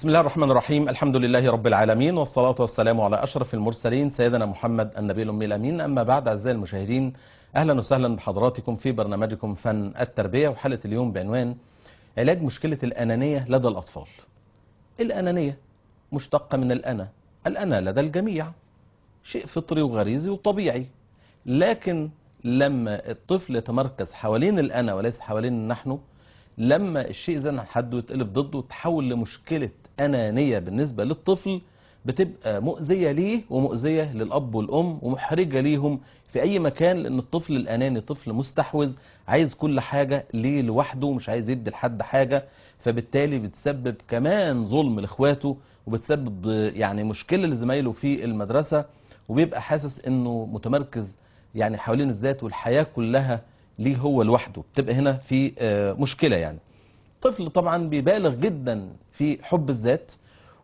بسم الله الرحمن الرحيم. الحمد لله رب العالمين، والصلاة والسلام على أشرف المرسلين سيدنا محمد النبي الأمي الأمين. أما بعد، أعزائي المشاهدين، أهلا وسهلا بحضراتكم في برنامجكم فن التربية، وحلقة اليوم بعنوان علاج مشكلة الأنانية لدى الأطفال. الأنانية مشتقة من الأنا لدى الجميع شيء فطري وغريزي وطبيعي، لكن لما الطفل يتمركز حوالين الأنا وليس حوالين النحن، لما الشيء زاد عن حده ويتقلب ضده وتحول لمشكلة أنانية بالنسبة للطفل، بتبقى مؤذية ليه ومؤذية للأب والأم ومحرجة ليهم في أي مكان، لأن الطفل الأناني طفل مستحوذ، عايز كل حاجة ليه لوحده، مش عايز يدي لحد حاجة، فبالتالي بتسبب كمان ظلم لإخواته، وبتسبب يعني مشكلة لزمايله في المدرسة، وبيبقى حاسس إنه متمركز يعني حوالين الذات والحياة كلها ليه هو لوحده. بتبقى هنا في مشكلة. يعني طفل طبعا بيبالغ جدا في حب الذات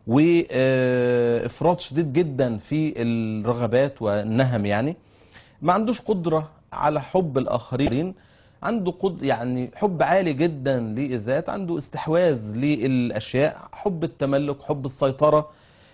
وافراط شديد جدا في الرغبات والنهم، يعني ما عندوش قدرة على حب الآخرين، عنده يعني حب عالي جدا للذات، عنده استحواذ للأشياء، حب التملك، حب السيطرة.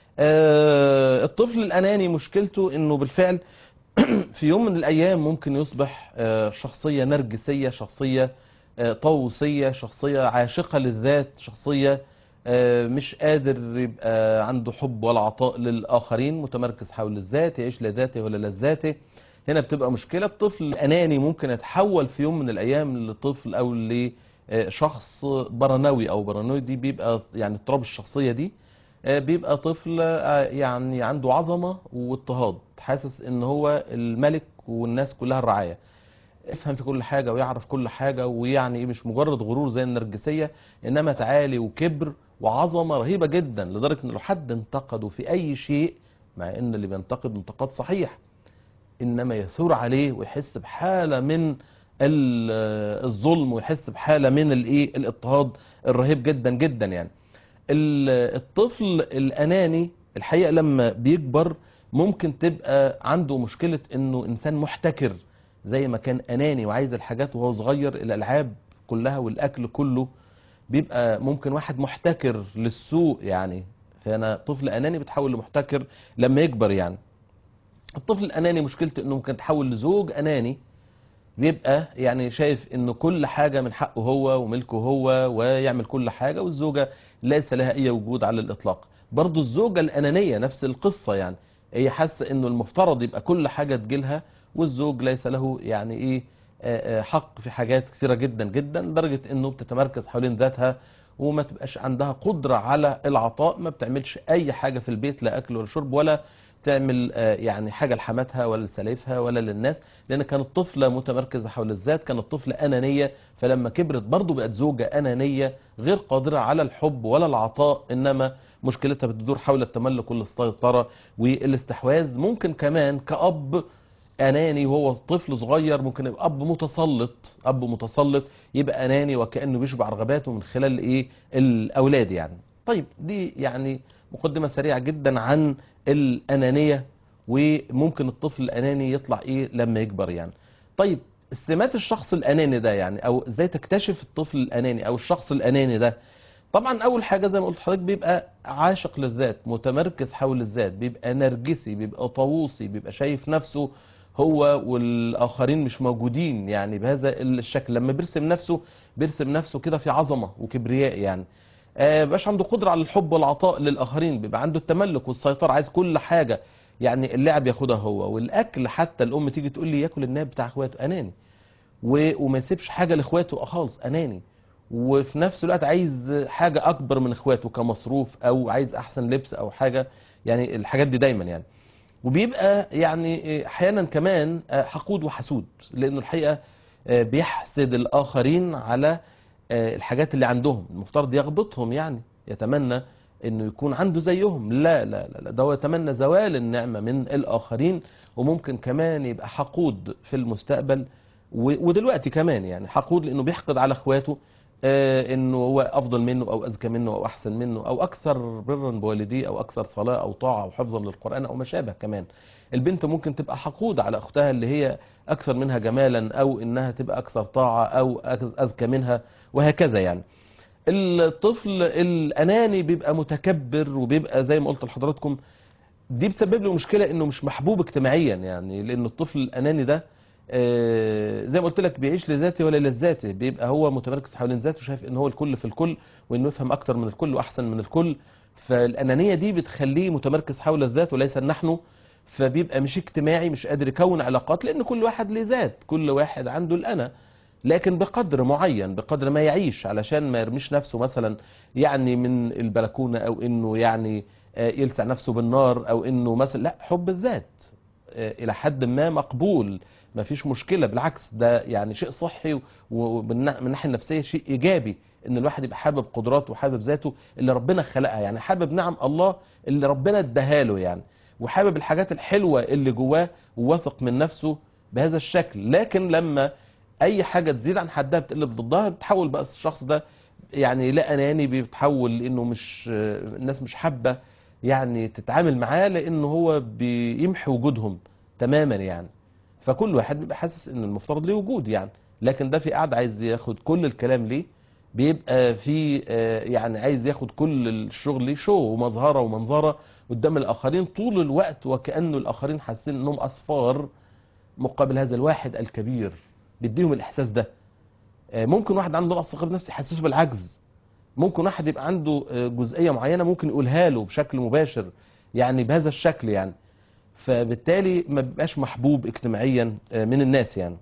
الطفل الأناني مشكلته انه بالفعل في يوم من الأيام ممكن يصبح شخصية نرجسية، شخصية طاووسية، شخصية عاشقة للذات، شخصية مش قادر يبقى عنده حب ولا عطاء للآخرين، متمركز حول الذات، يعيش لذاته ولا لذاته. هنا بتبقى مشكلة. الطفل الأناني ممكن يتحول في يوم من الأيام لطفل أو لشخص برانوي أو بارانويدي، بيبقى يعني اضطراب الشخصية دي بيبقى طفل يعني عنده عظمة واضطهاد، حاسس ان هو الملك والناس كلها الرعاية، يفهم في كل حاجة ويعرف كل حاجة، ويعني مش مجرد غرور زي النرجسية، انما تعالي وكبر وعظمة رهيبة جدا، لدرجة ان لو حد انتقده في اي شيء، مع ان اللي بينتقد انتقاد صحيح، انما يثور عليه ويحس بحالة من الظلم، ويحس بحالة من الاضطهاد الرهيب جدا جدا. يعني الطفل الأناني الحقيقة لما بيكبر ممكن تبقى عنده مشكلة انه انسان محتكر، زي ما كان أناني وعايز الحاجات وهو صغير، الألعاب كلها والأكل كله، بيبقى ممكن واحد محتكر للسوق. يعني فأنا طفل أناني بتحول لمحتكر لما يكبر. يعني الطفل الأناني مشكلته انه ممكن يتحول لزوج أناني، بيبقى يعني شايف انه كل حاجة من حقه هو وملكه هو، ويعمل كل حاجة، والزوجة ليس لها اي وجود على الاطلاق. برضو الزوجة الانانية نفس القصة، يعني هي حاسة انه المفترض يبقى كل حاجة تجيلها، والزوج ليس له يعني حق في حاجات كثيرة جدا جدا، لدرجة انه بتتمركز حوالين ذاتها وما تبقاش عندها قدرة على العطاء، ما بتعملش اي حاجة في البيت، لا اكل ولا شرب ولا تعمل يعني حاجة لحماتها ولا لسليفها ولا للناس، لان كانت طفلة متمركزة حول الذات، كانت طفلة انانية، فلما كبرت برضو بقت زوجة انانية غير قادرة على الحب ولا العطاء، انما مشكلتها بتدور حول التملك والسيطرة والاستحواذ. ممكن كمان كأب اناني وهو طفل صغير، ممكن يبقى اب متسلط يبقى اناني وكأنه بيشبع رغباته من خلال الاولاد. يعني طيب، دي يعني مقدمة سريعة جدا عن الأنانية، وممكن الطفل الأناني يطلع لما يكبر. يعني طيب، السمات الشخص الأناني ده، يعني أو إزاي تكتشف الطفل الأناني أو الشخص الأناني ده؟ طبعا أول حاجة زي ما قلت لحضرتك، بيبقى عاشق للذات، متمركز حول الذات، بيبقى نرجسي، بيبقى طاووسي، بيبقى شايف نفسه هو والآخرين مش موجودين، يعني بهذا الشكل. لما بيرسم نفسه كده في عظمة وكبرياء، يعني بيبقاش عنده قدرة على الحب والعطاء للآخرين، بيبقى عنده التملك والسيطرة، عايز كل حاجة، يعني اللعب ياخدها هو، والأكل حتى الأم تيجي تقول لي ياكل الناب بتاع اخواته، أناني، وما يسيبش حاجة لاخواته خالص، أناني، وفي نفس الوقت عايز حاجة أكبر من اخواته كمصروف، أو عايز أحسن لبس أو حاجة، يعني الحاجات دي دايما. يعني وبيبقى يعني أحيانا كمان حقود وحسود، لأنه الحقيقة بيحسد الآخرين على الحاجات اللي عندهم، المفترض يغبطهم، يعني يتمنى انه يكون عنده زيهم. لا لا لا, لا، ده هو يتمنى زوال النعمة من الآخرين، وممكن كمان يبقى حقود في المستقبل، ودلوقتي كمان يعني حقود، لأنه بيحقد على اخواته انه هو افضل منه او اذكى منه او احسن منه او اكثر برا بوالديه او اكثر صلاة او طاعة او حفظا للقرآن او ما شابه. كمان البنت ممكن تبقى حقودة على اختها اللي هي اكثر منها جمالا، او انها تبقى اكثر طاعة او اذكى منها، وهكذا. يعني الطفل الاناني بيبقى متكبر، وبيبقى زي ما قلت لحضراتكم دي بتسبب له مشكله انه مش محبوب اجتماعيا، يعني لان الطفل الاناني ده زي ما قلت لك بيعيش لذاته ولا لذاته، بيبقى هو متمركز حوالين ذاته، شايف ان هو الكل في الكل، وانه يفهم اكتر من الكل واحسن من الكل. فالانانيه دي بتخليه متمركز حول الذات وليس النحن، فبيبقى مش اجتماعي، مش قادر يكون علاقات، لان كل واحد له ذات، كل واحد عنده الانا، لكن بقدر معين، بقدر ما يعيش، علشان ما يرميش نفسه مثلا يعني من البلكونه، او انه يعني يلسع نفسه بالنار، او انه مثلا لا، حب الذات الى حد ما مقبول، ما فيش مشكله، بالعكس ده يعني شيء صحي، ومن الناحيه النفسيه شيء ايجابي، ان الواحد يبقى حابب قدراته وحابب ذاته اللي ربنا خلقها، يعني حابب نعم الله اللي ربنا اداها له يعني، وحابب الحاجات الحلوه اللي جواه، وواثق من نفسه بهذا الشكل. لكن لما اي حاجه تزيد عن حدها بتقلب ضدها، بتحول بقى الشخص ده يعني لا اناني، بيتحول لانه مش الناس مش حابه يعني تتعامل معاه، لانه هو بيمحي وجودهم تماما يعني. فكل واحد بيبقى حاسس ان المفترض ليه وجود يعني، لكن ده في قاعد عايز ياخد كل الكلام ليه، بيبقى في يعني عايز ياخد كل الشغل ليه شو ومظهره ومنظره قدام الاخرين طول الوقت، وكانه الاخرين حاسين انهم اصفار مقابل هذا الواحد الكبير، بيديهم الاحساس ده. ممكن واحد عنده نقص ثقه بنفسه يحسسه بالعجز، ممكن واحد يبقى عنده جزئيه معينه ممكن يقولها له بشكل مباشر يعني بهذا الشكل يعني، فبالتالي ما بيبقاش محبوب اجتماعيا من الناس يعني.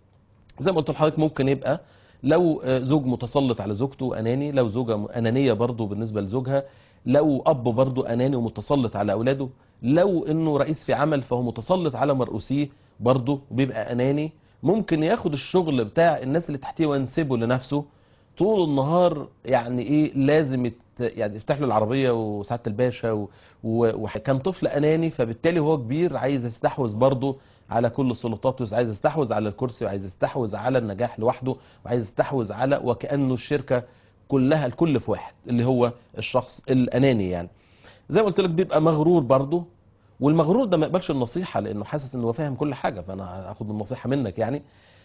زي ما قلت لحضرتك ممكن يبقى لو زوج متسلط على زوجته اناني، لو زوجه انانيه برضه بالنسبه لزوجها، لو اب برضه اناني ومتسلط على اولاده، لو انه رئيس في عمل فهو متسلط على مرؤوسيه برضه بيبقى اناني، ممكن ياخد الشغل بتاع الناس اللي تحتيه وينسبه لنفسه طول النهار، يعني ايه لازم يعني يفتح له العربيه وسعاده الباشا وكان طفل اناني، فبالتالي هو كبير عايز يستحوذ برضه على كل السلطات، عايز يستحوذ على الكرسي، وعايز يستحوذ على النجاح لوحده، وعايز يستحوذ على وكأنه الشركة كلها الكل في واحد اللي هو الشخص الأناني يعني. زي ما قلت لك بيبقى مغرور برضه، والمغرور ده ما يقبلش النصيحة لأنه حاسس إنه فاهم كل حاجة، فأنا هاخد النصيحة منك يعني.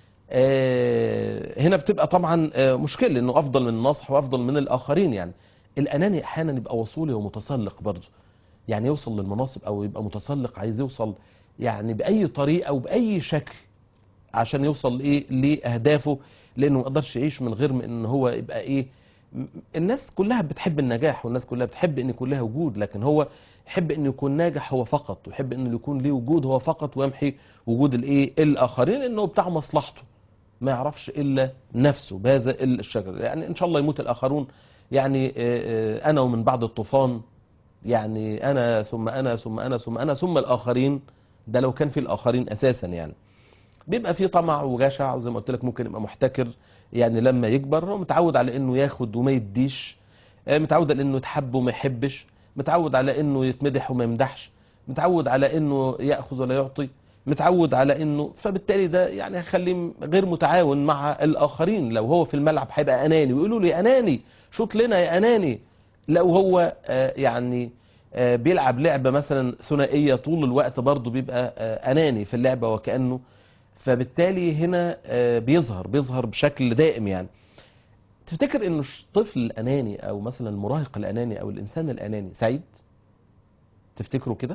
هنا بتبقى طبعا مشكلة إنه أفضل من الناصح وأفضل من الآخرين يعني. الأناني أحيانا يبقى وصولي ومتسلق برضه، يعني يوصل للمناصب او يبقى متسلق، عايز يوصل يعني باي طريقه او باي شكل عشان يوصل لايه لاهدافه، لانه ما يقدرش يعيش من غير ما ان هو يبقى ايه. الناس كلها بتحب النجاح، والناس كلها بتحب ان يكون لها وجود، لكن هو يحب انه يكون ناجح هو فقط، ويحب انه يكون ليه وجود هو فقط، ويمحي وجود الايه الاخرين، لانه بتاع مصلحته ما يعرفش الا نفسه بهذا الشكل يعني. ان شاء الله يموت الاخرون يعني، انا ومن بعد الطوفان، يعني انا ثم انا ثم انا ثم انا ثم الاخرين، ده لو كان في الاخرين اساسا يعني. بيبقى في طمع وجشع، وزي ما قلت لك ممكن يبقى محتكر، يعني لما يكبر هو متعود على انه ياخد وما يديش، متعود على انه يتحب وما يحبش، متعود على انه يتمدح وما يمدحش، متعود على انه ياخذ ولا يعطي، متعود على انه، فبالتالي ده يعني هيخليه غير متعاون مع الاخرين. لو هو في الملعب هيبقى اناني، ويقولوا لي اناني شوط لنا يا اناني. لو هو يعني بيلعب لعبة مثلا ثنائية طول الوقت برضه بيبقى اناني في اللعبة وكأنه، فبالتالي هنا بيظهر بشكل دائم يعني. تفتكر انه الطفل الاناني او مثلا المراهق الاناني او الانسان الاناني سعيد؟ تفتكروا كده؟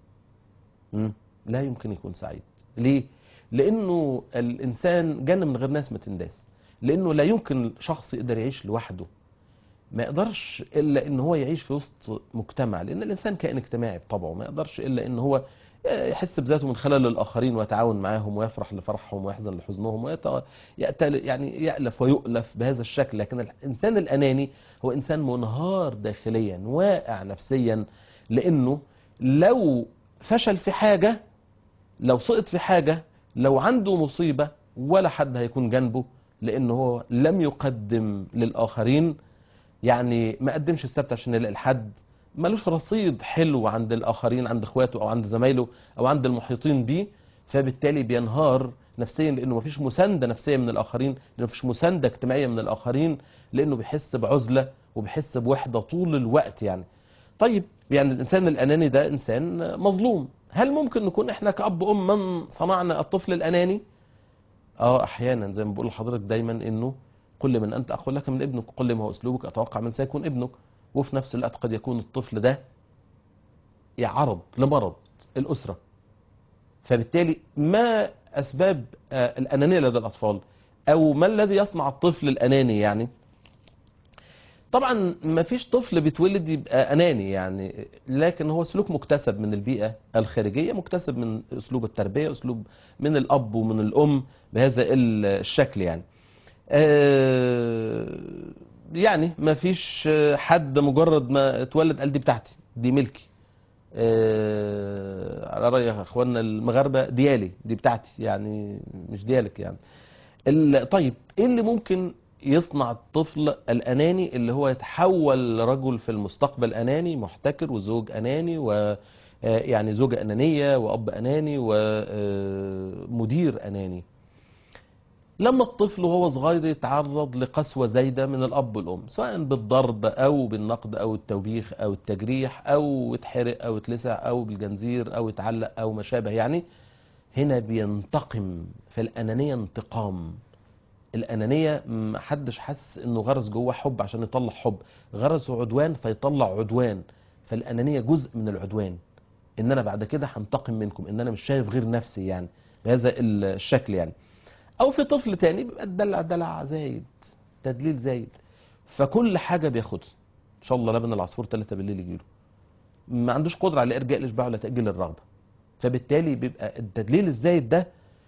لا يمكن يكون سعيد. ليه؟ لانه الانسان جنة من غير ناس ما تنداس، لانه لا يمكن شخص يقدر يعيش لوحده، ما يقدرش الا ان هو يعيش في وسط مجتمع، لان الانسان كائن اجتماعي بطبعه، ما يقدرش الا ان هو يحس بذاته من خلال الاخرين، ويتعاون معاهم، ويفرح لفرحهم، ويحزن لحزنهم، يعني يألف ويؤلف بهذا الشكل. لكن الانسان الاناني هو انسان منهار داخليا، واقع نفسيا، لانه لو فشل في حاجة، لو سقط في حاجة، لو عنده مصيبة، ولا حد هيكون جنبه، لانه هو لم يقدم للاخرين، يعني ما قدمش السبت عشان يلاقي الحد، ملوش رصيد حلو عند الاخرين، عند اخواته او عند زمايله او عند المحيطين بيه، فبالتالي بينهار نفسيا، لانه مفيش مسانده نفسيه من الاخرين، لانه مفيش مسانده اجتماعيه من الاخرين، لانه بيحس بعزله وبيحس بوحده طول الوقت يعني. طيب يعني الانسان الاناني ده انسان مظلوم. هل ممكن نكون احنا كأب ام من صنعنا الطفل الاناني؟ احيانا، زي ما بقول لحضرتك دايما، انه قل لمن أنت أخ لك من ابنك، قل لي ما هو أسلوبك أتوقع من سيكون ابنك. وفي نفس الوقت قد يكون الطفل ده يعرض لمرض الأسرة، فبالتالي ما أسباب الأنانية لدى الأطفال، أو ما الذي يصنع الطفل الأناني يعني؟ طبعا ما فيش طفل بيتولد يبقى أناني يعني، لكن هو سلوك مكتسب من البيئة الخارجية، مكتسب من أسلوب التربية، أسلوب من الأب ومن الأم بهذا الشكل يعني. يعني ما فيش حد مجرد ما اتولد قال دي بتاعتي، دي ملكي. على رأي اخواننا المغاربة ديالي، دي بتاعتي يعني مش ديالك يعني. طيب ايه اللي ممكن يصنع الطفل الأناني اللي هو يتحول رجل في المستقبل أناني محتكر، وزوج أناني، و يعني زوجة أنانية، وأب أناني، ومدير أناني؟ لما الطفل وهو صغير يتعرض لقسوة زايدة من الأب والأم، سواء بالضرب أو بالنقد أو التوبيخ أو التجريح، أو يتحرق أو يتلسع أو بالجنزير أو يتعلق أو ما شابه يعني، هنا بينتقم. فالأنانية انتقام. الأنانية محدش حاسس إنه غرس جوه حب عشان يطلع حب، غرسه عدوان فيطلع عدوان. فالأنانية جزء من العدوان، إن أنا بعد كده هنتقم منكم، إن أنا مش شايف غير نفسي يعني، بهذا الشكل يعني. او في طفل تاني بيبقى الدلع دلع زايد، تدليل زايد، فكل حاجه بياخدها. ان شاء الله لبن العصفور 3 بالليل يجيله، ما عندوش قدره على ارجاء الاشباع ولا تاجيل الرغبه. فبالتالي بيبقى التدليل الزايد ده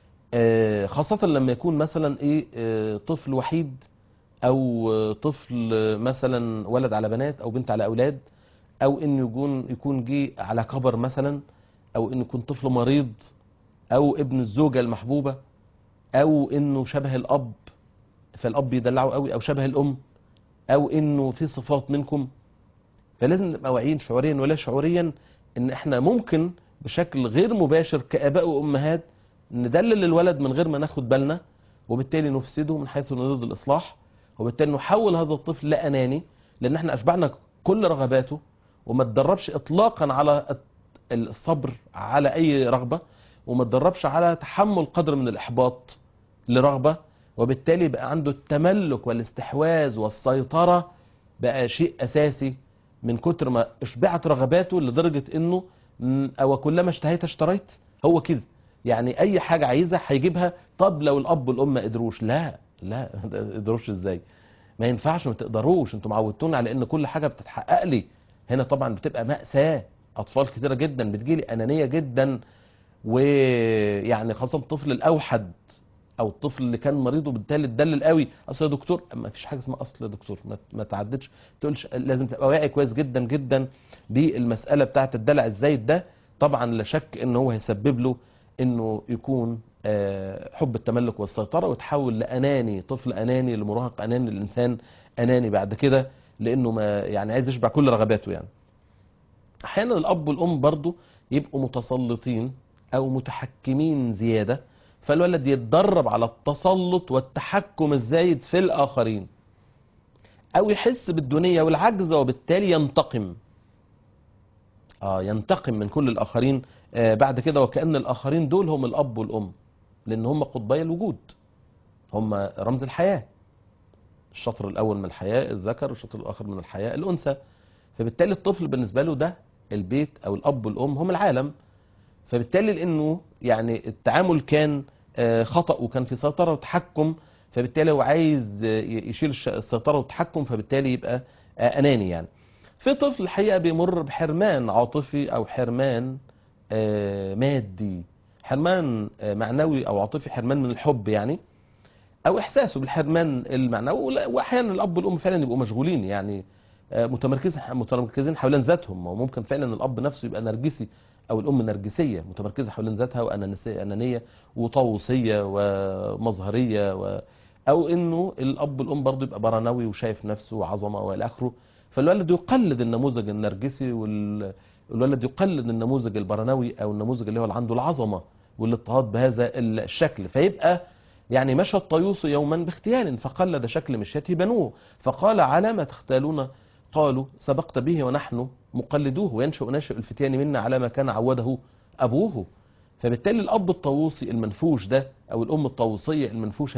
خاصه لما يكون مثلا ايه طفل وحيد، او طفل مثلا ولد على بنات او بنت على اولاد، او انه يكون جه على كبر مثلا، او انه يكون طفل مريض، او ابن الزوجه المحبوبه، او انه شبه الاب فالاب يدلعه قوي، او شبه الام، او انه في صفات منكم. فلازم نبقى واعيين شعوريا ولا شعوريا ان احنا ممكن بشكل غير مباشر كاباء وامهات ندلل الولد من غير ما ناخد بالنا، وبالتالي نفسده من حيث نريد الاصلاح، وبالتالي نحول هذا الطفل لاناني، لان احنا اشبعنا كل رغباته وما تدربش اطلاقا على الصبر على اي رغبه، وما تدربش على تحمل قدر من الاحباط لرغبه، وبالتالي بقى عنده التملك والاستحواذ والسيطره، بقى شيء اساسي من كتر ما اشبعت رغباته، لدرجه انه او كلما اشتهيت اشتريت. هو كده يعني، اي حاجه عايزها هيجيبها. طب لو الاب والام ما قدروش، لا لا ما قدروش ازاي؟ ما ينفعش، ما تقدروش، انتوا معودتونا على ان كل حاجه بتتحقق لي. هنا طبعا بتبقى مأساة. اطفال كتيره جدا بتجيلي انانيه جدا، ويعني خاصه الطفل الاوحد او الطفل اللي كان مريض وبالتالي اتدلل قوي. اصل يا دكتور، ما فيش حاجه اسمها اصل يا دكتور، ما تعدتش تقولش. لازم تبقى واعي كويس جدا جدا بالمساله بتاعه الدلع الزايد ده. طبعا لا شك ان هو هيسبب له انه يكون حب التملك والسيطره، ويتحول لاناني، طفل اناني، لمراهق اناني، للانسان اناني بعد كده، لانه ما يعني عايز يشبع كل رغباته يعني. احيانا الاب والام برضو يبقوا متسلطين او متحكمين زياده، فالولد يتدرب على التسلط والتحكم الزايد في الاخرين، او يحس بالدونيه والعجز، وبالتالي ينتقم. ينتقم من كل الاخرين بعد كده، وكأن الاخرين دول هم الاب والام، لان هم قطبي الوجود، هم رمز الحياه. الشطر الاول من الحياه الذكر، والشطر الاخر من الحياه الانثى. فبالتالي الطفل بالنسبه له ده البيت او الاب والام هم العالم. فبالتالي لانه يعني التعامل كان خطأ، وكان في سيطرة وتحكم، فبالتالي هو عايز يشيل السيطرة والتحكم، فبالتالي يبقى أناني يعني. في طفل الحقيقة بيمر بحرمان عاطفي او حرمان مادي، حرمان معنوي او عاطفي، حرمان من الحب يعني، او احساسه بالحرمان المعنوي. واحيانا الاب والام فعلا يبقوا مشغولين يعني، متمركزين حوالين ذاتهم. وممكن فعلا الاب نفسه يبقى نرجسي، او الام نرجسيه متمركزه حوالين ذاتها، وانانيه وطاووسيه ومظهريه او انه الاب والام برضه يبقى برانوي وشايف نفسه وعظمه والى اخره. فالولد يقلد النموذج النرجسي، والولد يقلد النموذج البرانوي، او النموذج اللي هو اللي عنده العظمه والاضطهاد بهذا الشكل. فيبقى يعني مشى الطيوس يوما باغتيال، فقلد شكل مشيته بنوه، فقال على ما تختالون، قالوا سبقت به ونحن مقلدوه، وينشأ ناشئ الفتيان منا على ما كان عوده أبوه. فبالتالي الأب الطاووسي المنفوش ده، أو الأم الطاووسية المنفوشة دي،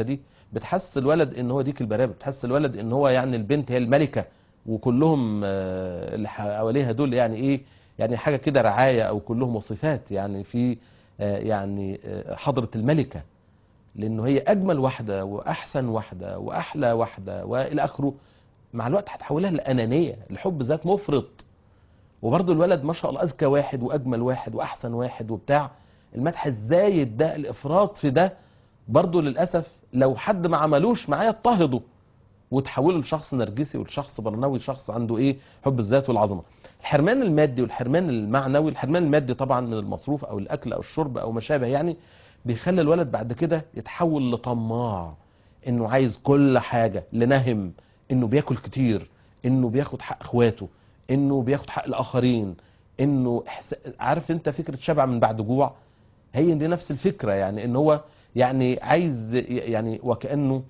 بتحس الولد ان هو ديك البرابة، بتحس الولد ان هو يعني البنت هي الملكة، وكلهم اللي حواليها دول يعني ايه، يعني حاجة كده رعاية، او كلهم وصفات يعني في يعني حضرة الملكة، لانه هي اجمل واحدة واحسن واحدة واحلى واحدة والى اخره. مع الوقت هتحولها لانانية، الحب ذات مفرط. وبرضه الولد ما شاء الله اذكى واحد واجمل واحد واحسن واحد وبتاع، المدح الزايد ده، الافراط في ده، برضه للاسف لو حد ما عملوش معاه يضطهده وتحوله لشخص نرجسي ولشخص برنوي، شخص عنده ايه، حب الذات والعظمه. الحرمان المادي والحرمان المعنوي، الحرمان المادي طبعا من المصروف او الاكل او الشرب او ما شابه يعني، بيخلي الولد بعد كده يتحول لطماع، انه عايز كل حاجه، لنهم، انه بياكل كتير، انه بياخد حق اخواته، انه بياخد حق الاخرين، انه عارف انت فكره شبع من بعد جوع، هي دي نفس الفكره، يعني ان هو يعني عايز يعني وكانه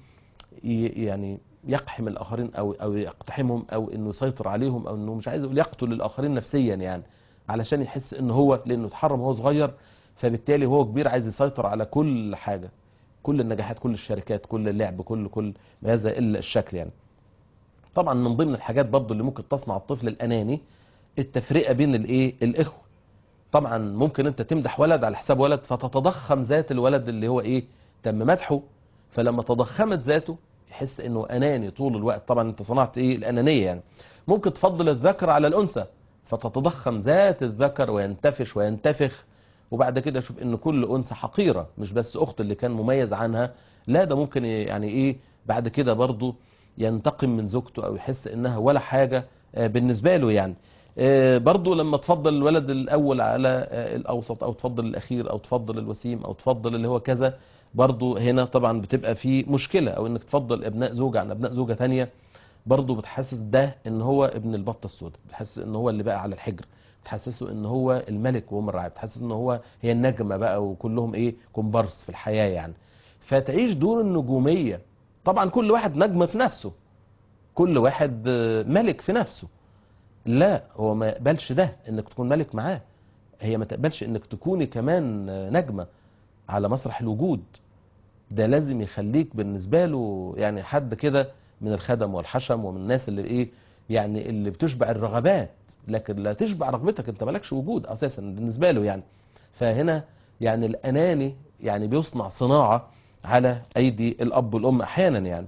يعني يقحم الاخرين او يقتحمهم، او انه يسيطر عليهم، او انه مش عايز اقول يقتل الاخرين نفسيا يعني، علشان يحس ان هو، لانه اتحرم وهو صغير، فبالتالي وهو كبير عايز يسيطر على كل حاجه، كل النجاحات، كل الشركات، كل اللعب، كل بهذا الا الشكل يعني. طبعا من ضمن الحاجات برضو اللي ممكن تصنع الطفل الاناني التفرقه بين الايه، الاخوه. طبعا ممكن انت تمدح ولد على حساب ولد، فتتضخم ذات الولد اللي هو ايه، تم مدحه، فلما تضخمت ذاته يحس انه اناني طول الوقت. طبعا انت صنعت ايه، الانانيه يعني. ممكن تفضل الذكر على الانثى، فتتضخم ذات الذكر وينتفش وينتفخ، وبعد كده شوف ان كل انثى حقيره، مش بس اخت اللي كان مميز عنها، لا ده ممكن يعني ايه بعد كده برضو ينتقم من زوجته، او يحس انها ولا حاجه بالنسبه له يعني. برضو لما تفضل الولد الاول على الاوسط، او تفضل الاخير، او تفضل الوسيم، او تفضل اللي هو كذا، برضو هنا طبعا بتبقى في مشكلة، او انك تفضل ابناء زوجة عن ابناء زوجة تانية، برضو بتحسس ده ان هو ابن البطة السوداء، بتحسس ان هو اللي بقى على الحجر، بتحسسه ان هو الملك وهم الرعاية، بتحسس ان هو هي النجمة بقى، وكلهم ايه، كومبارس في الحياة يعني. فتعيش دور النجومية. طبعا كل واحد نجم في نفسه، كل واحد ملك في نفسه، لا هو ما يقبلش ده انك تكون ملك معاه، هي ما تقبلش انك تكوني كمان نجمة على مسرح الوجود. ده لازم يخليك بالنسبة له يعني حد كده من الخدم والحشم، ومن الناس اللي ايه، يعني اللي بتشبع الرغبات، لكن لا تشبع رغبتك، انت مالكش وجود اساسا بالنسبة له يعني. فهنا يعني الاناني يعني بيصنع صناعة على ايدي الاب والام احيانا يعني.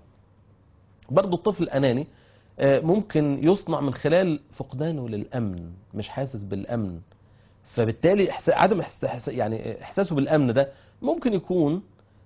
برضو الطفل الاناني ممكن يصنع من خلال فقدانه للامن، مش حاسس بالامن، فبالتالي عدم يعني احساسه بالامن ده ممكن يكون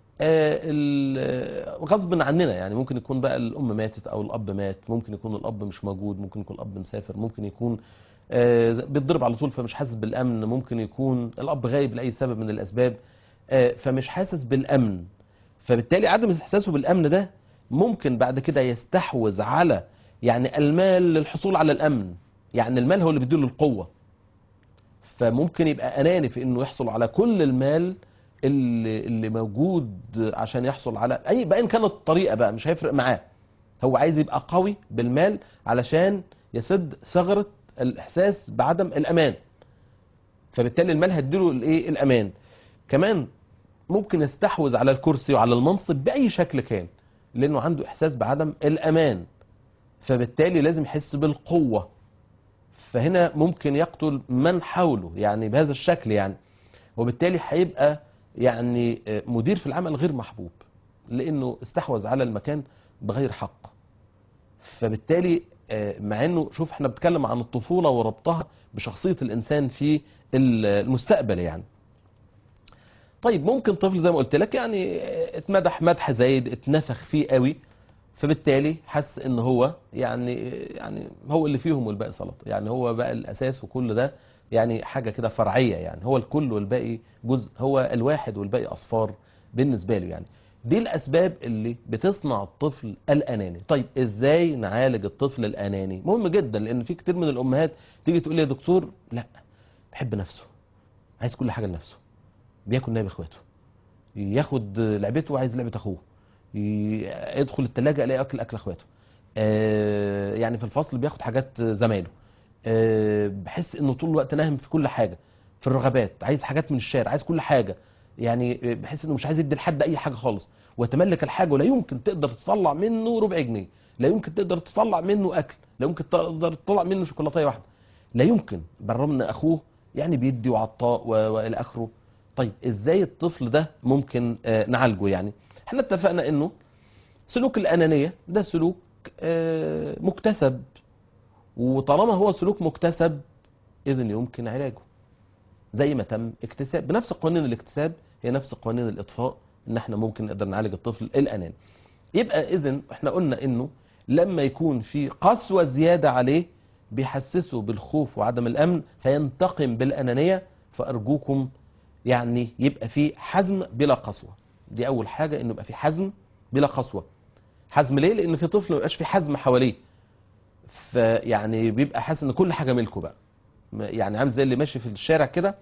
غصب عننا يعني. ممكن يكون بقى الام ماتت او الاب مات، ممكن يكون الاب مش موجود، ممكن يكون الاب مسافر، ممكن يكون بيتضرب على طول فمش حاسس بالامن، ممكن يكون الاب غايب لاي سبب من الاسباب فمش حاسس بالامن. فبالتالي عدم احساسه بالامن ده ممكن بعد كده يستحوذ على يعني المال للحصول على الامن، يعني المال هو اللي بيديله القوه، فممكن يبقى اناني في انه يحصل على كل المال اللي موجود عشان يحصل على اي بقى ان كانت الطريقه بقى مش هيفرق معاه، هو عايز يبقى قوي بالمال علشان يسد ثغره الاحساس بعدم الامان، فبالتالي المال هيديله الايه، الامان. كمان ممكن يستحوذ على الكرسي وعلى المنصب باي شكل كان، لانه عنده احساس بعدم الامان، فبالتالي لازم يحس بالقوه، فهنا ممكن يقتل من حوله يعني بهذا الشكل يعني. وبالتالي هيبقى يعني مدير في العمل غير محبوب، لانه استحوذ على المكان بغير حق. فبالتالي مع انه شوف احنا بنتكلم عن الطفولة وربطها بشخصية الانسان في المستقبل يعني. طيب ممكن طفل زي ما قلت لك يعني اتمدح مدح زايد، اتنفخ فيه قوي، فبالتالي حس ان هو يعني هو اللي فيهم والباقي سلطه، يعني هو بقى الاساس وكل ده يعني حاجه كده فرعيه، يعني هو الكل والباقي جزء، هو الواحد والباقي اصفار بالنسبه له يعني. دي الاسباب اللي بتصنع الطفل الاناني. طيب ازاي نعالج الطفل الاناني؟ مهم جدا، لان في كتير من الامهات تيجي تقول لي يا دكتور لا، بحب نفسه، عايز كل حاجه لنفسه، بياكل نايم اخواته، ياخد لعبته وعايز لعبه اخوه، يدخل التلاجة الاقي اكل اخواته، يعني في الفصل بياخد حاجات زمايله، بحس انه طول الوقت ناهم في كل حاجه، في الرغبات عايز حاجات من الشارع، عايز كل حاجه، يعني بحيث انه مش عايز يدي لحد اي حاجه خالص، ويتملك الحاجه، ولا يمكن تقدر تطلع منه ربع جنيه، لا يمكن تقدر تطلع منه اكل، لا يمكن تقدر تطلع منه شوكولاته واحده، لا يمكن، بالرغم ان اخوه يعني بيدي وعطاء والى اخره. طيب ازاي الطفل ده ممكن نعالجه؟ يعني احنا اتفقنا انه سلوك الانانيه ده سلوك مكتسب، وطالما هو سلوك مكتسب اذا يمكن علاجه زي ما تم اكتساب بنفس قوانين الاكتساب، هي نفس قوانين الاطفاء، ان احنا ممكن نقدر نعالج الطفل الاناني. يبقى اذا احنا قلنا انه لما يكون في قسوة زيادة عليه بيحسسه بالخوف وعدم الامن فينتقم بالانانية، فارجوكم يعني يبقى في حزم بلا قسوة. دي اول حاجة، انه يبقى في حزم بلا قسوة. حزم ليه؟ لان في طفل ما يبقاش في حزم حواليه، فيعني بيبقى حاسس ان كل حاجة ملكه بقى، يعني عامل زي اللي ماشي في الشارع كده،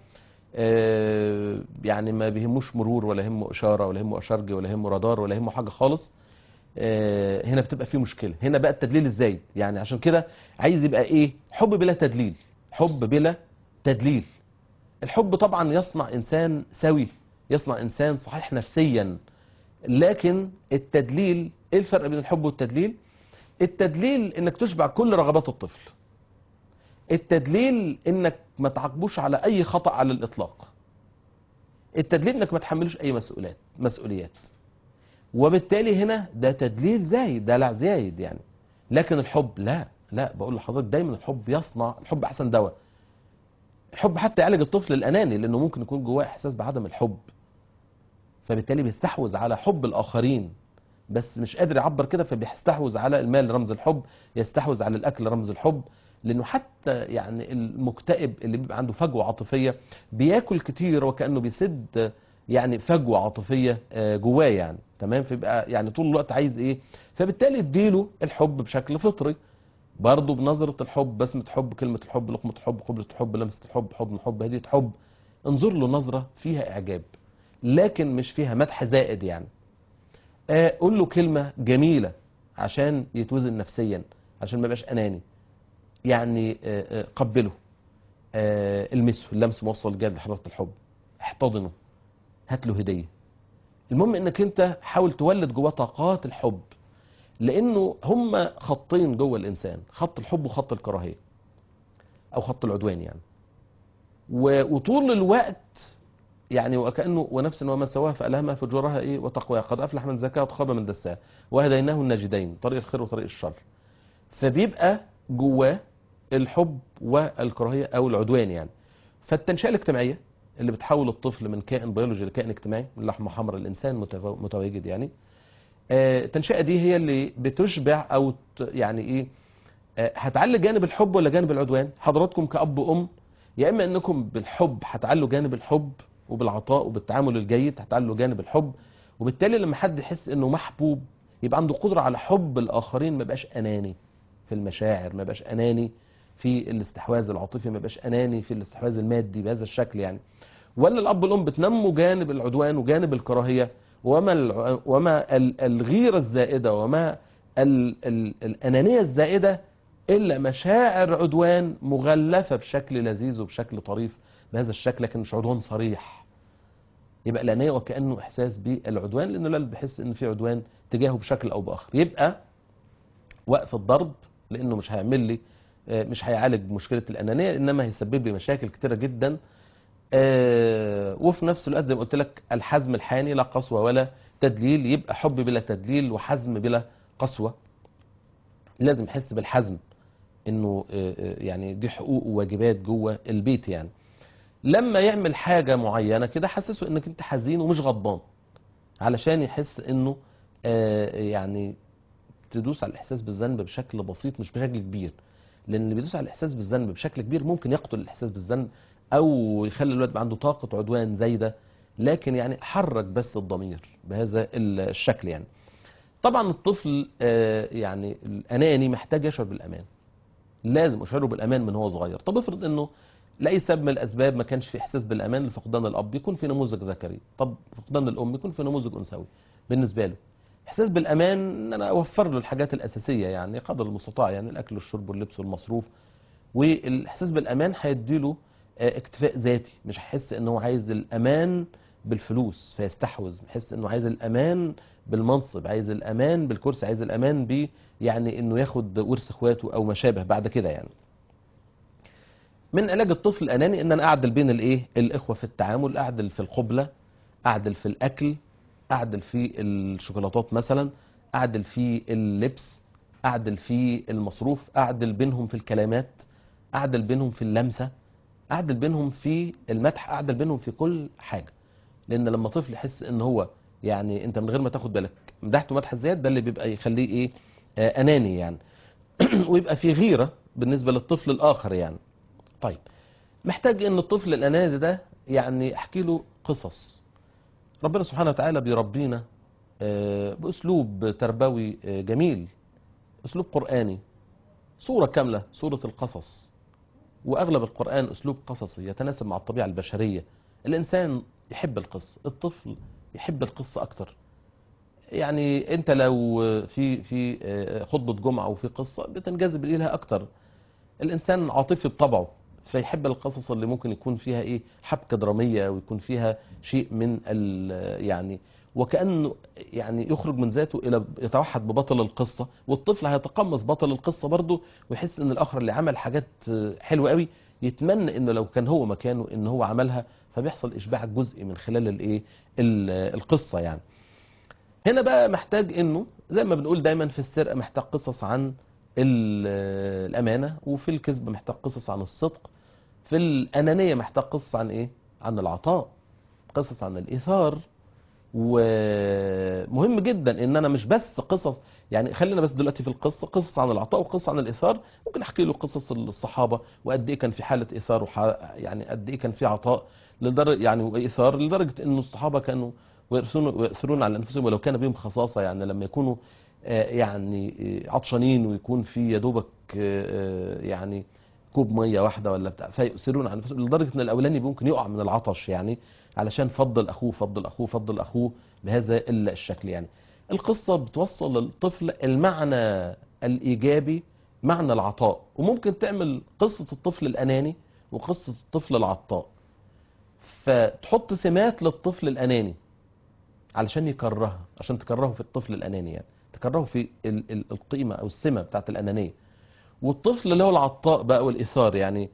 يعني ما بيهموش مرور، ولا يهمه اشاره، ولا يهمه اشارجي، ولا يهمه رادار، ولا يهمه حاجه خالص. هنا بتبقى فيه مشكله، هنا بقى التدليل الزايد. يعني عشان كده عايز يبقى ايه؟ حب بلا تدليل، حب بلا تدليل. الحب طبعا يصنع انسان سوي، يصنع انسان صحيح نفسيا، لكن التدليل، ايه الفرق بين الحب والتدليل؟ التدليل انك تشبع كل رغبات الطفل، التدليل انك ما تعاقبوش على اي خطأ على الاطلاق، التدليل انك ما تحملوش اي مسؤوليات. وبالتالي هنا ده تدليل زايد، دلع زايد يعني. لكن الحب لا، لا، بقول لحضرتك دايما الحب يصنع، الحب احسن دواء. الحب حتى يعالج الطفل الاناني، لانه ممكن يكون جواه احساس بعدم الحب، فبالتالي بيستحوذ على حب الاخرين بس مش قادر يعبر كده، فبيستحوذ على المال رمز الحب، يستحوذ على الاكل رمز الحب. لانه حتى يعني المكتئب اللي بيبقى عنده فجوه عاطفيه بياكل كتير وكانه بيسد يعني فجوه عاطفيه جواه يعني، تمام؟ فيبقى يعني طول الوقت عايز ايه؟ فبالتالي اديله الحب بشكل فطري، برضه بنظره الحب، بسمه حب، كلمه الحب، لقمه الحب، قبله الحب، لمسه الحب، حضن الحب، هديه حب. انظر له نظره فيها اعجاب، لكن مش فيها مدح زائد يعني. قول له كلمة جميلة عشان يتوزن نفسيا، عشان ما يبقاش أناني. يعني قبله، المسه، اللمس موصل جاد لحرارة الحب، احتضنه، هات له هدية. المهم انك انت حاول تولد جواه طاقات الحب، لانه هما خطين جوه الانسان، خط الحب وخط الكراهية او خط العدوان يعني. وطول الوقت يعني وكأنه ونفس وما سواها فألهمها فجورها ايه وتقواها، قد أفلح من زكاها وخاب من دساها، وهديناه النجدين، طريق الخير وطريق الشر. فبيبقى جواه الحب والكراهية أو العدوان يعني. فالتنشئة الاجتماعية اللي بتحول الطفل من كائن بيولوجي لكائن اجتماعي، من لحم حمر الإنسان متواجد يعني. التنشئة دي هي اللي بتشبع أو يعني إيه، هتعلي جانب الحب ولا جانب العدوان؟ حضراتكم كأب وأم، يا إما أنكم بالحب هتعلوا جانب الحب وبالعطاء وبالتعامل الجيد هتعلوا جانب الحب، وبالتالي لما حد يحس أنه محبوب يبقى عنده قدرة على حب الآخرين، ما يبقاش أناني في المشاعر، ما يبقاش أناني في الاستحواذ العاطفي، ما يبقاش أناني في الاستحواذ المادي بهذا الشكل يعني. ولا الأب والأم بتنموا جانب العدوان وجانب الكراهية، وما الغيرة الزائدة، وما الأنانية الزائدة، إلا مشاعر عدوان مغلفة بشكل لذيذ وبشكل طريف بهذا الشكل، لكن مش عدوان صريح. يبقى الأنانية وكأنه إحساس بالعدوان، لأنه لا بيحس إن في عدوان تجاهه بشكل أو بآخر. يبقى وقف الضرب، لأنه مش هيعمل لي مش هيعالج مشكلة الأنانية، إنما هيسبب لي مشاكل كتيرة جدا. وفي نفس الوقت زي ما قلت لك الحزم الحاني، لا قسوة ولا تدليل. يبقى حب بلا تدليل وحزم بلا قسوة. لازم يحس بالحزم، انه يعني دي حقوق وواجبات جوه البيت يعني. لما يعمل حاجة معينة كده حسسه انك انت حزين ومش غضبان، علشان يحس انه يعني تدوس على الاحساس بالذنب بشكل بسيط مش بشكل كبير، لان اللي بيدوس على الاحساس بالذنب بشكل كبير ممكن يقتل الاحساس بالذنب، او يخلي الولد عنده طاقة عدوان زايدة. لكن يعني حرك بس الضمير بهذا الشكل يعني. طبعا الطفل يعني الاناني محتاج يشعر بالامان، لازم اشعره بالامان من هو صغير. طب افرض انه لاي سبب من الاسباب ما كانش في احساس بالامان، لفقدان الاب يكون في نموذج ذكري، طب فقدان الام يكون في نموذج انثوي. بالنسبه له احساس بالامان ان انا اوفر له الحاجات الاساسيه يعني قدر المستطاع، يعني الاكل والشرب واللبس والمصروف. والاحساس بالامان هيديله اكتفاء ذاتي، مش هيحس ان هو عايز الامان بالفلوس فيستحوذ، بيحس انه عايز الامان بالمنصب، عايز الامان بالكرسي، عايز الامان يعني انه ياخد ورث اخواته او ما شابه بعد كده يعني. من علاج الطفل الاناني ان انا اعدل بين الاخوه في التعامل، اعدل في القبله، اعدل في الاكل، اعدل في الشوكولاتات مثلا، اعدل في اللبس، اعدل في المصروف، اعدل بينهم في الكلمات، اعدل بينهم في اللمسه، اعدل بينهم في المدح، اعدل بينهم في كل حاجه. لان لما طفل يحس ان هو يعني انت من غير ما تاخد بالك مدحته مدح زياد، ده اللي بيبقى يخليه ايه، اناني يعني. ويبقى في غيره بالنسبه للطفل الاخر يعني. طيب، محتاج ان الطفل الاناني ده يعني احكي له قصص. ربنا سبحانه وتعالى بيربينا باسلوب تربوي جميل، اسلوب قرآني، سورة كاملة، سورة القصص. واغلب القرآن اسلوب قصصي يتناسب مع الطبيعة البشرية. الانسان يحب القصة، الطفل يحب القصة اكتر. يعني انت لو في خطبة جمعة وفي قصة بتنجذب اليها اكتر. الانسان عاطفي بطبعه، فيحب القصص اللي ممكن يكون فيها ايه، حبكه دراميه، ويكون فيها شيء من يعني وكانه يعني يخرج من ذاته الى يتوحد ببطل القصه. والطفل هيتقمص بطل القصه برضه، ويحس ان الاخر اللي عمل حاجات حلوه قوي يتمنى انه لو كان هو مكانه ان هو عملها. فبيحصل اشباع جزئي من خلال القصه يعني. هنا بقى محتاج انه زي ما بنقول دايما، في السرقة محتاج قصص عن الامانة، وفي الكذب محتاج قصص عن الصدق، في الانانية محتاج قصص عن ايه، عن العطاء، قصص عن الايثار. ومهم جدا ان انا مش بس قصص، يعني خلينا بس دلوقتي في القصة، قصص عن العطاء وقصص عن الايثار. ممكن احكي له قصص الصحابة وقد ايه كان في حالة ايثار يعني قد ايه كان في عطاء لدرجة يعني وايثار لدرجة انه الصحابة كانوا ويؤثرون على انفسهم ولو كان بهم خصاصة. يعني لما يكونوا يعني عطشانين ويكون في يا دوبك يعني كوب ميه واحده ولا بتاع، فيؤثرون على انفسهم لدرجه ان الاولاني ممكن يقع من العطش يعني، علشان فضل اخوه فضل اخوه فضل اخوه بهذا الشكل يعني. القصه بتوصل للطفل المعنى الايجابي، معنى العطاء. وممكن تعمل قصه الطفل الاناني وقصه الطفل العطاء، فتحط سمات للطفل الاناني علشان يكرهها، عشان تكرهه في الطفل الاناني يعني، تكرهه في القيمه او السمه بتاعت الانانيه. والطفل اللي هو العطاء بقى والايثار يعني،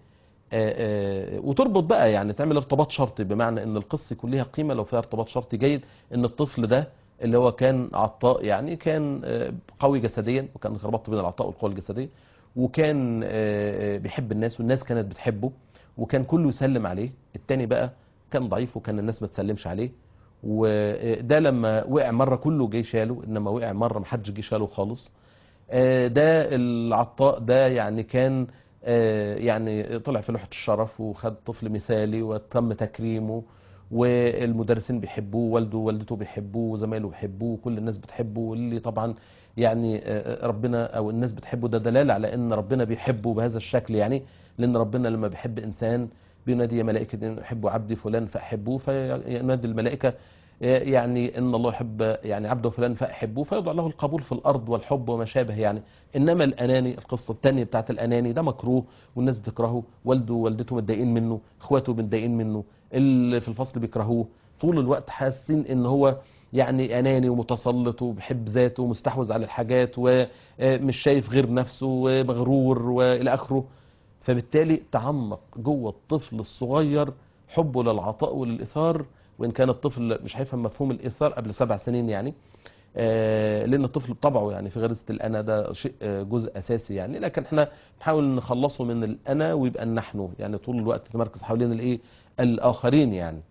وتربط بقى يعني تعمل ارتباط شرطي، بمعنى ان القصه يكون ليها قيمه لو فيها ارتباط شرطي جيد. ان الطفل ده اللي هو كان عطاء يعني كان قوي جسديا، وكان ربط بين العطاء والقوه الجسديه، وكان بيحب الناس والناس كانت بتحبه، وكان كله يسلم عليه. التاني بقى كان ضعيف وكان الناس ما تسلمش عليه، وده لما وقع مره كله جه شاله، انما وقع مره محدش جه شاله خالص. ده العطاء ده يعني كان يعني طلع في لوحة الشرف وخد طفل مثالي وتم تكريمه، والمدرسين بيحبوه، والده ووالدته بيحبوه، وزمايله بيحبوه، وكل الناس بتحبه. واللي طبعا يعني ربنا او الناس بتحبه، ده دلالة على ان ربنا بيحبه بهذا الشكل يعني. لان ربنا لما بيحب انسان بينادي يا ملائكة ان احبوا عبدي فلان فاحبوه، فينادي الملائكة يعني ان الله يحب يعني عبده فلان فاحبوه، فيوضع له القبول في الارض والحب وما شابه يعني. انما الاناني، القصه الثانيه بتاعت الاناني ده مكروه والناس بتكرهه، والده ووالدته متضايقين منه، اخواته متضايقين منه، اللي في الفصل بيكرهوه، طول الوقت حاسين ان هو يعني اناني ومتسلط وبيحب ذاته ومستحوذ على الحاجات ومش شايف غير نفسه ومغرور والى اخره. فبالتالي تعمق جوه الطفل الصغير حبه للعطاء وللايثار، وان كان الطفل مش هيفهم مفهوم الايثار قبل 7 سنين يعني. لان الطفل بطبعه يعني في غريزه الانا ده شيء جزء اساسي يعني. لكن احنا نحاول نخلصه من الانا ويبقى النحن يعني طول الوقت تتمركز حوالين الايه، الاخرين يعني.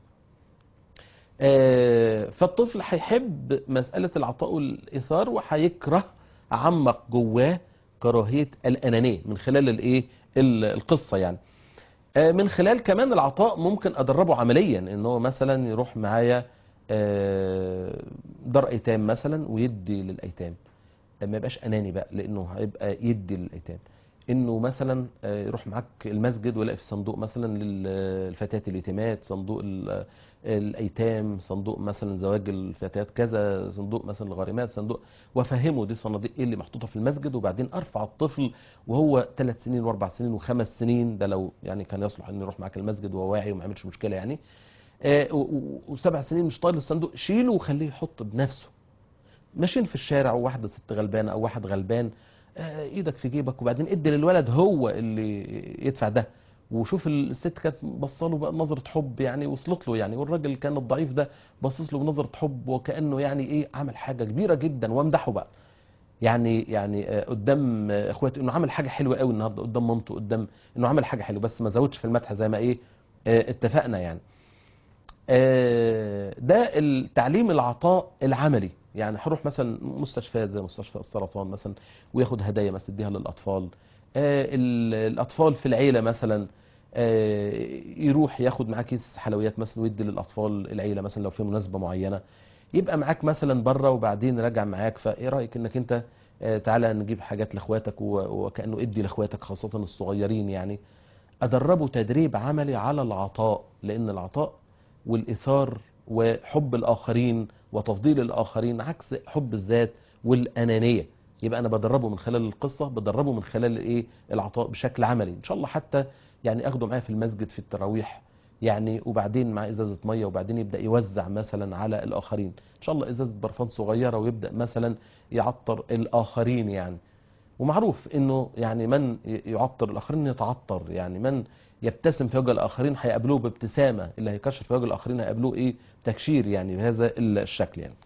فالطفل هيحب مساله العطاء والايثار، وهيكره عمق جواه كراهيه الانانيه من خلال الايه، القصه يعني. من خلال كمان العطاء ممكن ادربه عمليا، ان هو مثلا يروح معايا دار ايتام مثلا ويدي للايتام. ما يبقاش اناني بقى، لانه هيبقى يدي للايتام. انه مثلا يروح معاك المسجد ويلاقي في صندوق مثلا للفتيات اليتيمات، صندوق الايتام، صندوق مثلا زواج الفتيات كذا، صندوق مثلا الغارمات، صندوق، وافهمه دي صناديق ايه اللي محطوطه في المسجد. وبعدين ارفع الطفل وهو 3 سنين و4 سنين و5 سنين، ده لو يعني كان يصلح انه يروح معاك المسجد وهو واعي وما يعملش مشكله يعني. و7 سنين مش طايل الصندوق، شيله وخليه يحط بنفسه. ماشيين في الشارع وواحده ست غلبانه او واحد غلبان، ايدك في جيبك، وبعدين ادي للولد هو اللي يدفع ده. وشوف الست كانت بصله بقى نظره حب يعني، وصلت له يعني، والراجل كان الضعيف ده باصص له بنظره حب، وكانه يعني ايه عمل حاجه كبيره جدا، وامدحه بقى يعني قدام اخواته انه عمل حاجه حلوه قوي النهارده، قدام مامته، قدام انه عمل حاجه حلوه، بس ما زودش في المدح زي ما ايه اتفقنا يعني. ده التعليم العطاء العملي. يعني هروح مثلا مستشفيات زي مستشفى السرطان مثلا، وياخد هدايا مثلا يديها للاطفال. الاطفال في العيله مثلا، يروح ياخد معاه كيس حلويات مثلا ويدي للاطفال العيله مثلا لو في مناسبه معينه. يبقى معاك مثلا بره وبعدين راجع معاك، فايه رايك انك انت تعالى نجيب حاجات لاخواتك، وكانه ادي لاخواتك خاصه الصغيرين يعني. ادربه تدريب عملي على العطاء، لان العطاء والايثار وحب الاخرين وتفضيل الاخرين عكس حب الذات والانانيه. يبقى انا بدربه من خلال القصه، بدربه من خلال ايه العطاء بشكل عملي. ان شاء الله حتى يعني اخده معايا في المسجد في التراويح يعني، وبعدين مع ازازه ميه، وبعدين يبدا يوزع مثلا على الاخرين. ان شاء الله ازازه برفان صغيره، ويبدا مثلا يعطر الاخرين يعني. ومعروف انه يعني من يعطر الاخرين يتعطر يعني، من يبتسم في وجه الاخرين هيقابلوه بابتسامه، اللي هيكشر في وجه الاخرين هيقابلوه ايه تكشير يعني، بهذا الشكل يعني.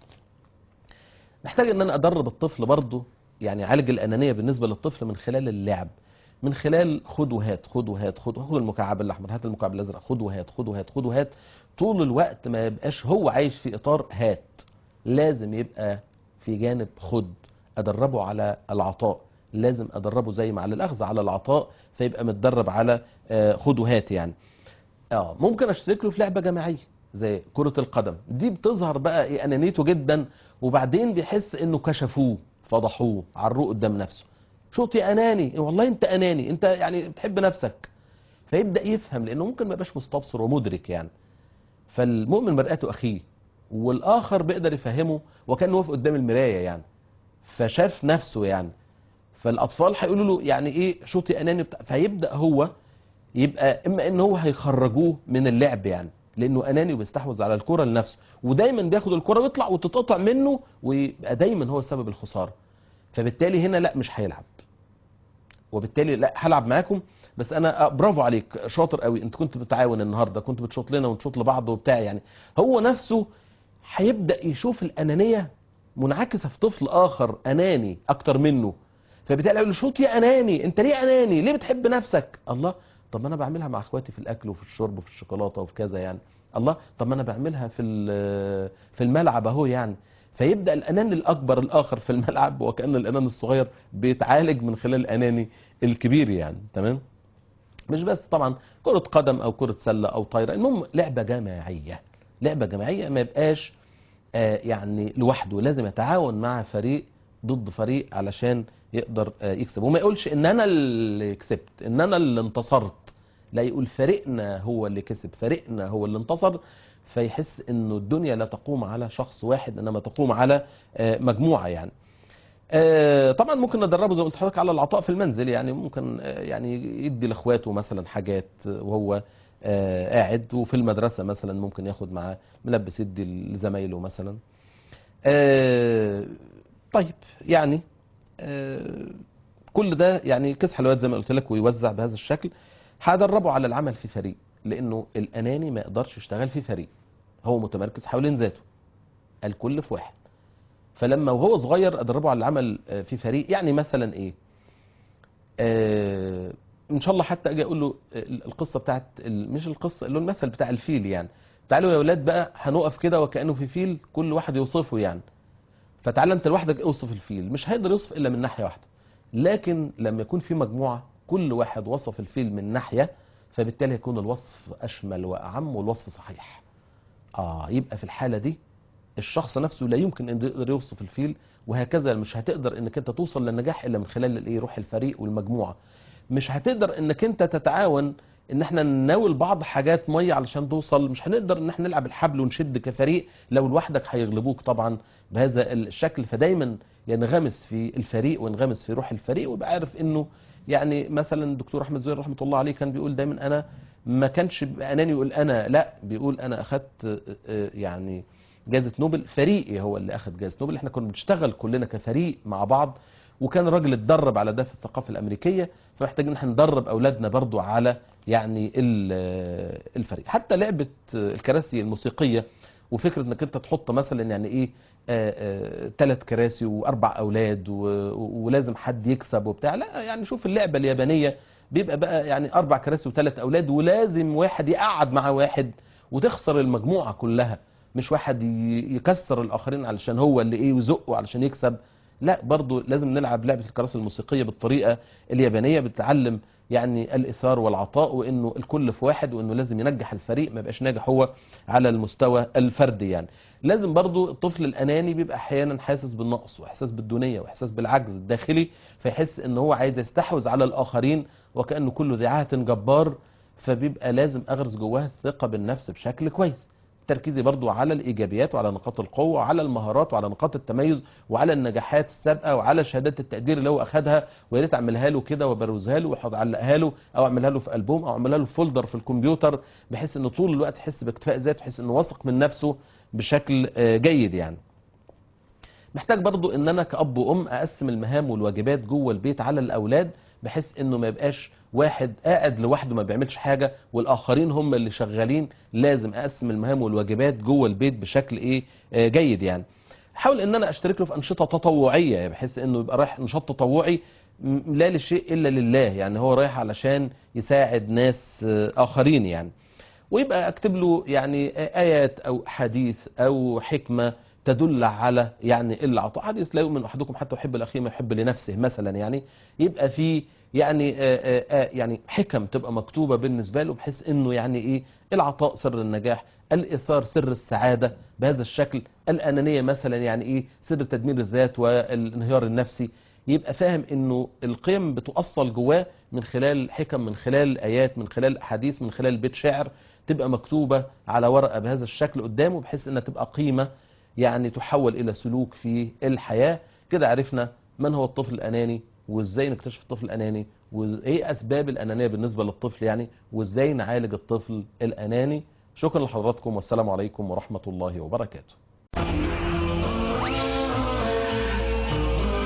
محتاج ان انا ادرب الطفل برضه، يعني عالج الانانيه بالنسبه للطفل من خلال اللعب، من خلال خد وهات خد وهات خد المكعب الاحمر، هات المكعب الازرق، خد وهات خد وهات خد وهات. طول الوقت ما يبقاش هو عايش في اطار هات، لازم يبقى في جانب خد. ادربه على العطاء، لازم ادربه زي ما على الاخذ على العطاء، فيبقى متدرب على خد وهات يعني. ممكن اشترك له في لعبه جماعيه زي كره القدم، دي بتظهر بقى ايه انانيته جدا، وبعدين بيحس انه كشفوه فضحوه عروه قدام نفسه. شوط يا اناني، والله انت اناني، انت يعني بتحب نفسك. فيبدا يفهم، لانه ممكن ما يبقاش مستبصر ومدرك يعني. فالمؤمن مرآة اخيه، والاخر بيقدر يفهمه وكانه واقف قدام المرايه يعني، فشاف نفسه يعني. فالاطفال هيقولوا له يعني ايه شوط يا اناني فهيبدا هو يبقى اما ان هو هيخرجوه من اللعب يعني، لانه اناني وبيستحوذ على الكره لنفسه، ودايما بياخد الكره ويطلع وتتقطع منه، ويبقى دايما هو سبب الخساره. فبالتالي هنا لا مش هيلعب، وبالتالي لا هلعب معاكم، بس انا برافو عليك شاطر قوي، انت كنت بتعاون النهارده، كنت بتشوط لنا ونشوط لبعض وبتاع يعني. هو نفسه هيبدا يشوف الانانيه منعكسه في طفل اخر اناني اكتر منه. فبالتالي يقول له شوط يا اناني، انت ليه اناني، ليه بتحب نفسك؟ الله، طب ما انا بعملها مع اخواتي في الاكل وفي الشرب وفي الشوكولاته وفي كذا يعني. الله، طب ما انا بعملها في الملعب اهو يعني. فيبدا الاناني الاكبر الاخر في الملعب، وكان الاناني الصغير بيتعالج من خلال الاناني الكبير يعني. تمام. مش بس طبعا كرة قدم او كرة سلة او طايرة، المهم لعبة جماعية. لعبة جماعية ما يبقاش يعني لوحده، لازم يتعاون مع فريق ضد فريق علشان يقدر يكسب. وما يقولش ان انا اللي كسبت، ان انا اللي انتصرت، لا، يقول فريقنا هو اللي كسب، فريقنا هو اللي انتصر. فيحس انه الدنيا لا تقوم على شخص واحد، انما تقوم على مجموعة يعني. طبعا ممكن ندربه زي ما قلت لحضرتك على العطاء في المنزل يعني. ممكن يعني يدي لاخواته مثلا حاجات وهو قاعد، وفي المدرسة مثلا ممكن ياخد معاه ملبس يدي لزمايله مثلا. طيب يعني آه، كل ده يعني كيس حلويات زي ما قلت لك، ويوزع بهذا الشكل. هدربه على العمل في فريق، لانه الاناني ما يقدرش يشتغل في فريق، هو متمركز حوالين ذاته، الكل في واحد. فلما وهو صغير ادربه على العمل في فريق، يعني مثلا ايه ان شاء الله حتى اجي اقول له القصه بتاعت مش القصه اللي هو المثل بتاع الفيل يعني. تعالوا يا اولاد بقى هنقف كده وكانه في فيل، كل واحد يوصفه يعني. فتعالى انت لوحدك اوصف الفيل، مش هيقدر يوصف الا من ناحيه واحده. لكن لما يكون في مجموعه كل واحد وصف الفيل من ناحيه، فبالتالي يكون الوصف اشمل واعم والوصف صحيح. يبقى في الحاله دي الشخص نفسه لا يمكن ان يقدر يوصف الفيل، وهكذا مش هتقدر انك انت توصل للنجاح الا من خلال الايه روح الفريق والمجموعه. مش هتقدر انك انت تتعاون ان احنا نناول بعض حاجات ميه علشان توصل، مش هنقدر ان احنا نلعب الحبل ونشد كفريق، لو لوحدك هيغلبوك طبعا بهذا الشكل. فدايما ينغمس في الفريق وينغمس في روح الفريق، ويبقى عارف انه يعني مثلا الدكتور احمد زويل رحمه الله عليه كان بيقول دايما انا ما كانش اناني يقول انا، لا بيقول انا اخدت يعني جائزه نوبل، فريقي هو اللي اخذ جائزه نوبل، احنا كنا بنشتغل كلنا كفريق مع بعض، وكان الراجل اتدرب على ده في الثقافه الامريكيه، فمحتاجين ان احنا ندرب اولادنا برضو على يعني الفريق. حتى لعبه الكراسي الموسيقيه، وفكره انك انت تحط مثلا يعني ايه 3 كراسي و4 اولاد ولازم حد يكسب وبتاع، لا يعني شوف اللعبه اليابانيه بيبقى بقى يعني 4 كراسي و3 اولاد، ولازم واحد يقعد مع واحد وتخسر المجموعه كلها، مش واحد يكسر الاخرين علشان هو اللي ايه ويزقه علشان يكسب. لا برضو لازم نلعب لعبه الكراسي الموسيقيه بالطريقه اليابانيه، بتعلم يعني الايثار والعطاء، وانه الكل في واحد، وانه لازم ينجح الفريق ما يبقاش ناجح هو على المستوى الفردي. يعني لازم برضو الطفل الاناني بيبقى احيانا حاسس بالنقص واحساس بالدونيه واحساس بالعجز الداخلي، فيحس ان هو عايز يستحوذ على الاخرين وكانه كله ذي عهد جبار، فبيبقى لازم اغرس جواه الثقه بالنفس بشكل كويس. تركيزي برضو على الايجابيات وعلى نقاط القوه وعلى المهارات وعلى نقاط التميز وعلى النجاحات السابقه وعلى شهادات التقدير اللي هو اخذها، ويا ريت اعملها له كده وبروزها له واعلقها له او اعملها له في البوم او اعملها له في فولدر في الكمبيوتر، بحيث انه طول الوقت يحس باكتفاء ذات، يحس انه واثق من نفسه بشكل جيد. يعني محتاج برضو ان انا كأب وام اقسم المهام والواجبات جوه البيت على الاولاد، بحيث انه ما يبقاش واحد قاعد لوحده ما بيعملش حاجة والاخرين هم اللي شغالين، لازم اقسم المهام والواجبات جوه البيت بشكل ايه جيد. يعني حاول ان انا اشترك له في انشطة تطوعية، بحيث انه يبقى رايح نشاط تطوعي لا لشيء الا لله، يعني هو رايح علشان يساعد ناس اخرين يعني. ويبقى اكتب له يعني ايات او حديث او حكمة تدل على يعني العطاء، حديث لا يؤمن احدكم حتى يحب لاخيه ما يحب لنفسه مثلا، يعني يبقى في يعني يعني حكم تبقى مكتوبة بالنسبة له، بحيث انه يعني ايه العطاء سر النجاح، الايثار سر السعادة بهذا الشكل، الانانية مثلا يعني ايه سر تدمير الذات والانهيار النفسي. يبقى فاهم انه القيم بتؤصل جواه من خلال حكم، من خلال ايات، من خلال احاديث، من خلال بيت شعر تبقى مكتوبة على ورقة بهذا الشكل قدامه، بحيث انها تبقى قيمة يعني تحول الى سلوك في الحياة. كده عرفنا من هو الطفل الاناني، وازاي نكتشف الطفل الاناني، وايه اسباب الانانية بالنسبة للطفل يعني، وازاي نعالج الطفل الاناني. شكرا لحضراتكم، والسلام عليكم ورحمة الله وبركاته.